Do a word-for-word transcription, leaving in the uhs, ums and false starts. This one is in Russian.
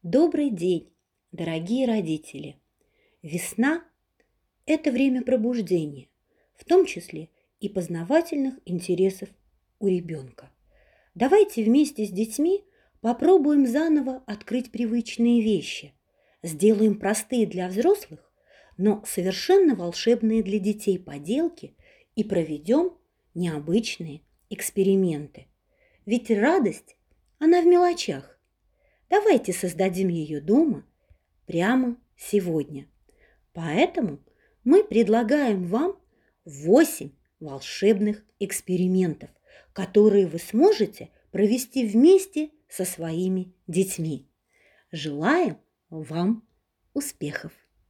Добрый день, дорогие родители! Весна– это время пробуждения, в том числе и познавательных интересов у ребенка. Давайте вместе с детьми попробуем заново открыть привычные вещи, сделаем простые для взрослых, но совершенно волшебные для детей поделки и проведем необычные эксперименты. Ведь радость, она в мелочах. Давайте создадим ее дома прямо сегодня. Поэтому мы предлагаем вам восемь волшебных экспериментов, которые вы сможете провести вместе со своими детьми. Желаем вам успехов!